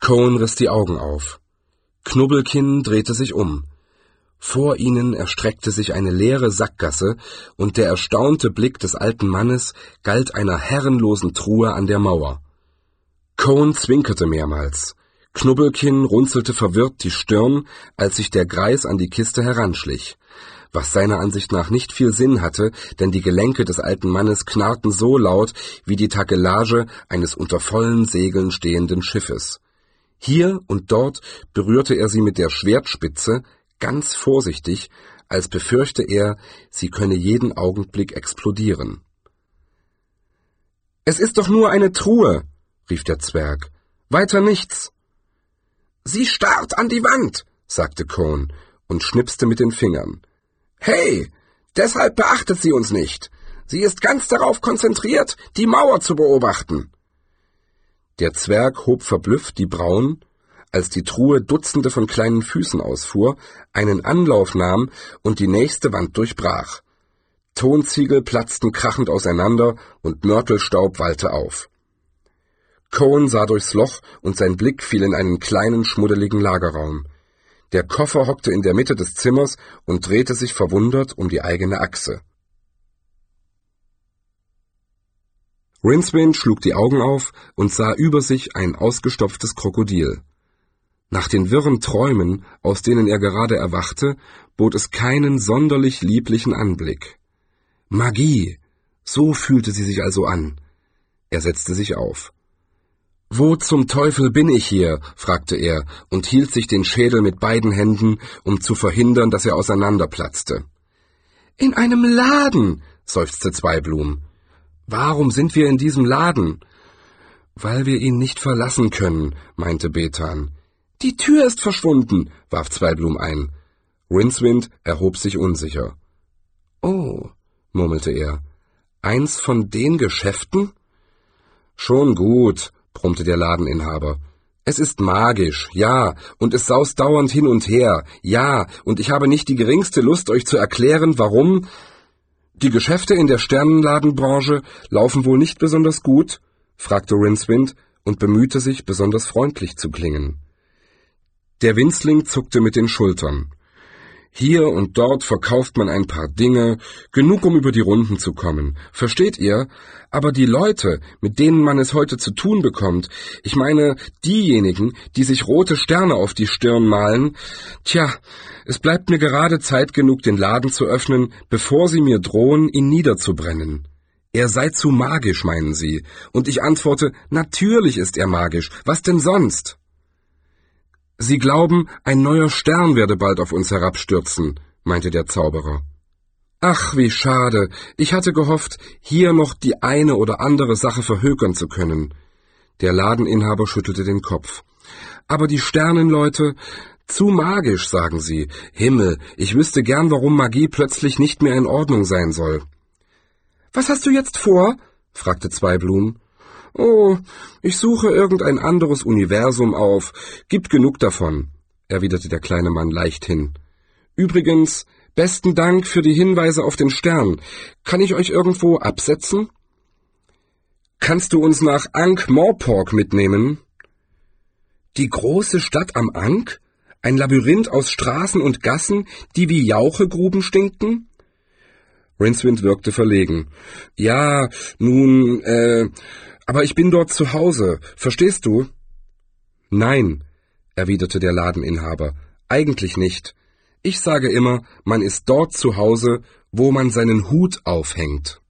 Cohen riss die Augen auf. Knubbelkinn drehte sich um. Vor ihnen erstreckte sich eine leere Sackgasse, und der erstaunte Blick des alten Mannes galt einer herrenlosen Truhe an der Mauer. Cohen zwinkerte mehrmals. Knubbelkinn runzelte verwirrt die Stirn, als sich der Greis an die Kiste heranschlich, was seiner Ansicht nach nicht viel Sinn hatte, denn die Gelenke des alten Mannes knarrten so laut wie die Takelage eines unter vollen Segeln stehenden Schiffes. Hier und dort berührte er sie mit der Schwertspitze, ganz vorsichtig, als befürchte er, sie könne jeden Augenblick explodieren. »Es ist doch nur eine Truhe«, rief der Zwerg. »Weiter nichts.« »Sie starrt an die Wand«, sagte Cohen und schnipste mit den Fingern. »Hey, deshalb beachtet sie uns nicht. Sie ist ganz darauf konzentriert, die Mauer zu beobachten.« Der Zwerg hob verblüfft die Brauen, als die Truhe Dutzende von kleinen Füßen ausfuhr, einen Anlauf nahm und die nächste Wand durchbrach. Tonziegel platzten krachend auseinander und Mörtelstaub wallte auf. Cohen sah durchs Loch und sein Blick fiel in einen kleinen, schmuddeligen Lagerraum. Der Koffer hockte in der Mitte des Zimmers und drehte sich verwundert um die eigene Achse. Rincewind schlug die Augen auf und sah über sich ein ausgestopftes Krokodil. Nach den wirren Träumen, aus denen er gerade erwachte, bot es keinen sonderlich lieblichen Anblick. Magie! So fühlte sie sich also an. Er setzte sich auf. »Wo zum Teufel bin ich hier?« fragte er und hielt sich den Schädel mit beiden Händen, um zu verhindern, dass er auseinanderplatzte. »In einem Laden«, seufzte Zweiblum. »Warum sind wir in diesem Laden?« »Weil wir ihn nicht verlassen können«, meinte Bethan. »Die Tür ist verschwunden«, warf Zweiblum ein. Rincewind erhob sich unsicher. »Oh«, murmelte er, »eins von den Geschäften?« »Schon gut«, brummte der Ladeninhaber. »Es ist magisch, ja, und es saust dauernd hin und her, ja, und ich habe nicht die geringste Lust, euch zu erklären, warum. Die Geschäfte in der Sternenladenbranche laufen wohl nicht besonders gut?« fragte Rincewind und bemühte sich, besonders freundlich zu klingen. Der Winzling zuckte mit den Schultern. »Hier und dort verkauft man ein paar Dinge, genug, um über die Runden zu kommen. Versteht ihr? Aber die Leute, mit denen man es heute zu tun bekommt, ich meine diejenigen, die sich rote Sterne auf die Stirn malen, tja, es bleibt mir gerade Zeit genug, den Laden zu öffnen, bevor sie mir drohen, ihn niederzubrennen. Er sei zu magisch, meinen sie. Und ich antworte, natürlich ist er magisch. Was denn sonst?« »Sie glauben, ein neuer Stern werde bald auf uns herabstürzen«, meinte der Zauberer. »Ach, wie schade. Ich hatte gehofft, hier noch die eine oder andere Sache verhökern zu können.« Der Ladeninhaber schüttelte den Kopf. »Aber die Sternenleute, zu magisch, sagen sie. Himmel, ich wüsste gern, warum Magie plötzlich nicht mehr in Ordnung sein soll.« »Was hast du jetzt vor?« fragte Zweiblum. »Oh, ich suche irgendein anderes Universum auf. Gibt genug davon«, erwiderte der kleine Mann leichthin. »Übrigens, besten Dank für die Hinweise auf den Stern. Kann ich euch irgendwo absetzen?« »Kannst du uns nach Ankh-Morpork mitnehmen?« »Die große Stadt am Ankh? Ein Labyrinth aus Straßen und Gassen, die wie Jauchegruben stinken?« Rincewind wirkte verlegen. »Ja, nun, aber ich bin dort zu Hause, verstehst du?« »Nein«, erwiderte der Ladeninhaber, »eigentlich nicht. Ich sage immer, man ist dort zu Hause, wo man seinen Hut aufhängt.«